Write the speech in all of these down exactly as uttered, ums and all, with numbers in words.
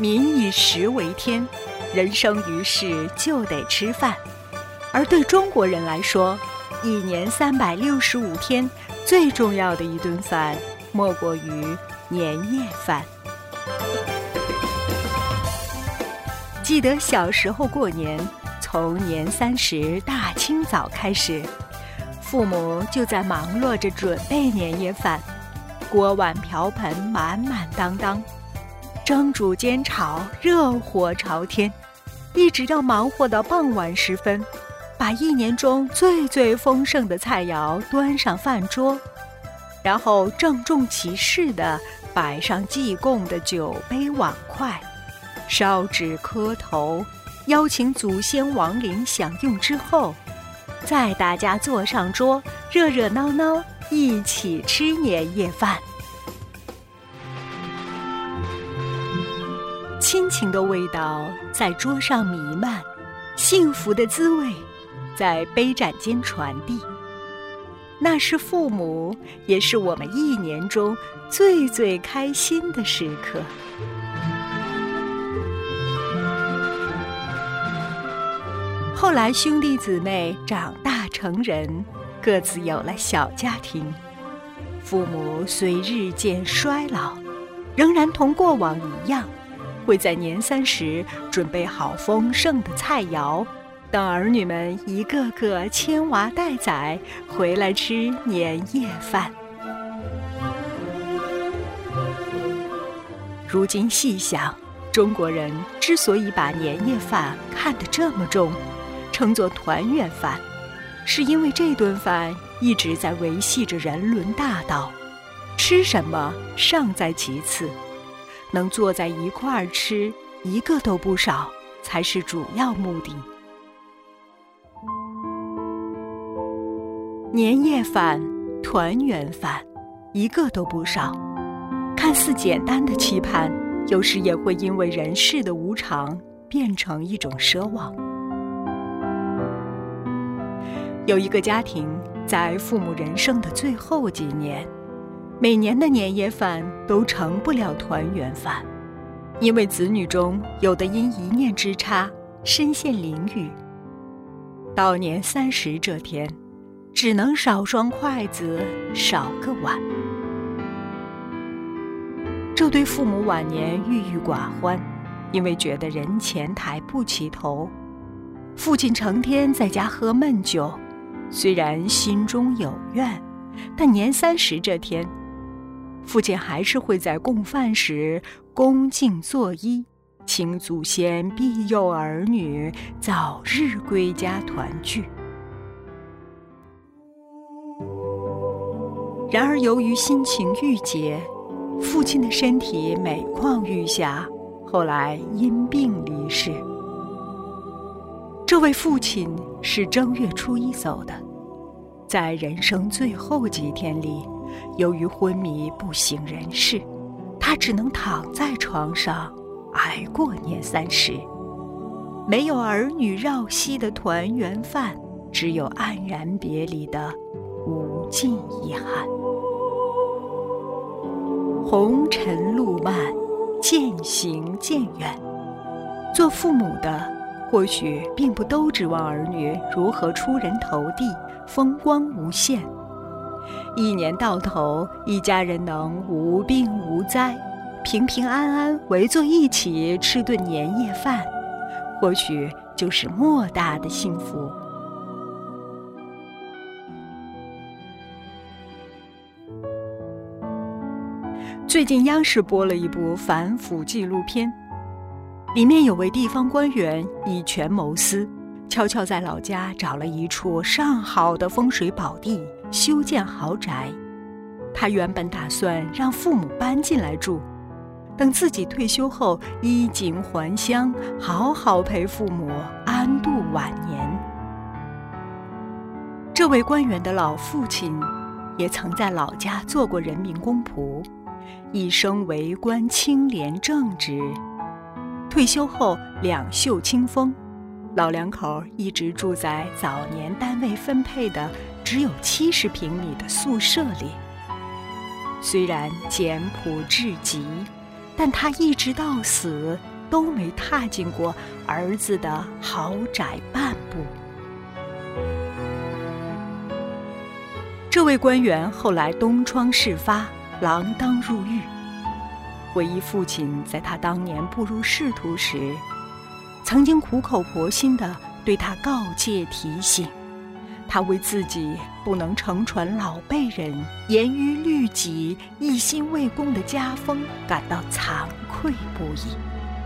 民以食为天，人生于世就得吃饭。而对中国人来说，一年三百六十五天，最重要的一顿饭，莫过于年夜饭。记得小时候过年，从年三十大清早开始，父母就在忙碌着准备年夜饭，锅碗瓢盆满满当当，蒸煮煎炒，热火朝天，一直到忙活到傍晚时分，把一年中最最丰盛的菜肴端上饭桌，然后郑重其事地摆上祭供的酒杯碗筷，烧纸磕头，邀请祖先亡灵享用之后，再大家坐上桌，热热闹闹一起吃年夜饭。亲情的味道在桌上弥漫，幸福的滋味在杯盏间传递。那是父母，也是我们一年中最最开心的时刻。后来兄弟姊妹长大成人，各自有了小家庭，父母虽日渐衰老，仍然同过往一样，会在年三十准备好丰盛的菜肴，等儿女们一个个牵娃带崽回来吃年夜饭。如今细想，中国人之所以把年夜饭看得这么重，称作团圆饭，是因为这顿饭一直在维系着人伦大道，吃什么尚在其次，能坐在一块儿吃，一个都不少，才是主要目的。年夜饭、团圆饭，一个都不少。看似简单的期盼，有时也会因为人世的无常，变成一种奢望。有一个家庭，在父母人生的最后几年，每年的年夜饭都成不了团圆饭，因为子女中有的因一念之差身陷囹圄，到年三十这天，只能少双筷子，少个碗。这对父母晚年郁郁寡欢，因为觉得人前抬不起头。父亲成天在家喝闷酒，虽然心中有怨，但年三十这天，父亲还是会在供饭时恭敬作揖，请祖先庇佑儿女早日归家团聚。然而由于心情郁结，父亲的身体每况愈下，后来因病离世。这位父亲是正月初一走的，在人生最后几天里，由于昏迷不省人事，他只能躺在床上挨过年三十。没有儿女绕膝的团圆饭，只有黯然别离的无尽遗憾。红尘路漫，渐行渐远。做父母的或许并不都指望儿女如何出人头地，风光无限。一年到头，一家人能无病无灾，平平安安围坐一起吃顿年夜饭，或许就是莫大的幸福。最近央视播了一部反腐纪录片，里面有位地方官员以权谋私，悄悄在老家找了一处上好的风水宝地，修建豪宅。他原本打算让父母搬进来住，等自己退休后衣锦还乡，好好陪父母安度晚年。这位官员的老父亲也曾在老家做过人民公仆，一生为官清廉正直，退休后两袖清风，老两口一直住在早年单位分配的只有七十平米的宿舍里。虽然简朴至极，但他一直到死都没踏进过儿子的豪宅半步。这位官员后来东窗事发，锒铛入狱。回忆父亲在他当年步入仕途时，曾经苦口婆心地对他告诫提醒，他为自己不能承传老辈人严于律己、一心为公的家风感到惭愧不已。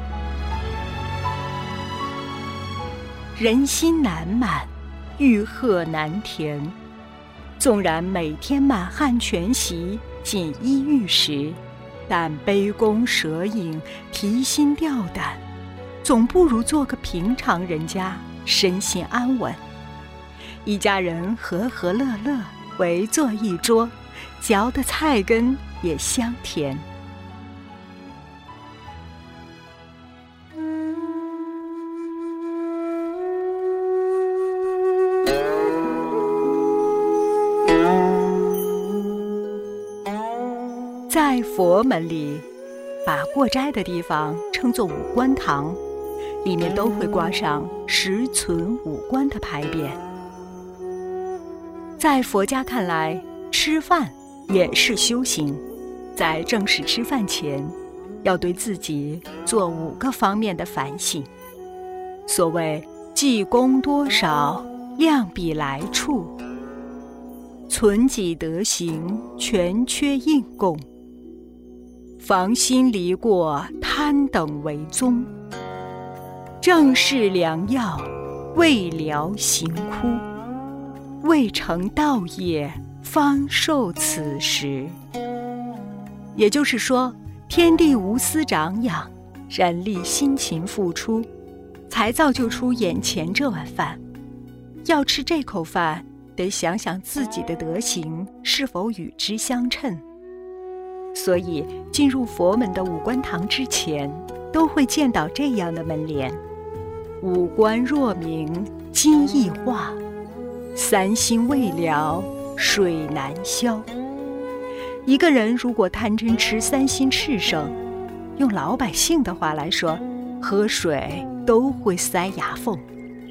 人心难满，欲壑难填。纵然每天满汉全席，锦衣玉食，但杯弓蛇影，提心吊胆，总不如做个平常人家，身心安稳。一家人和和乐乐，围坐一桌，嚼的菜根也香甜。在佛门里，把过斋的地方称作五官堂，里面都会挂上十存五官的牌匾。在佛家看来，吃饭也是修行。在正式吃饭前，要对自己做五个方面的反省。所谓计功多少，量比来处，存己德行，全缺应供，防心离过，贪等为宗，正是良药，未疗行枯，未成道业，方受此时。也就是说，天地无私长养，人力辛勤付出，才造就出眼前这碗饭。要吃这口饭，得想想自己的德行是否与之相称。所以进入佛门的五官堂之前，都会见到这样的门联：五官若明，金亦化；三心未了，水难消。一个人如果贪嗔痴三心炽盛，用老百姓的话来说，喝水都会塞牙缝。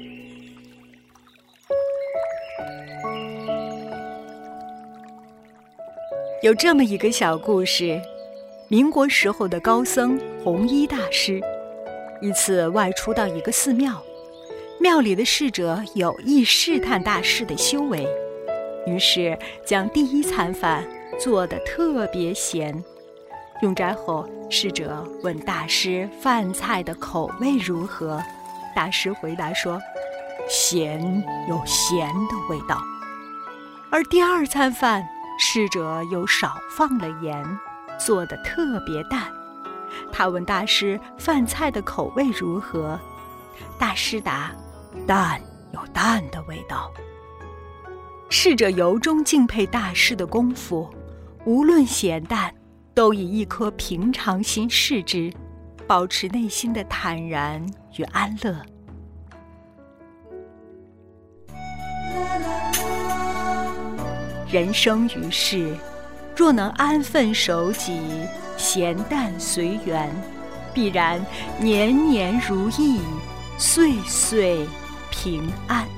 有这么一个小故事，民国时候的高僧弘一大师一次外出到一个寺庙，庙里的侍者有意试探大师的修为，于是将第一餐饭做得特别咸。用斋后，侍者问大师饭菜的口味如何，大师回答说，咸有咸的味道。而第二餐饭，侍者又少放了盐，做得特别淡。他问大师饭菜的口味如何，大师答，淡有淡的味道。侍者由衷敬佩大师的功夫，无论咸淡，都以一颗平常心视之，保持内心的坦然与安乐。人生于世，若能安分守己，咸淡随缘，必然年年如意，岁岁平安。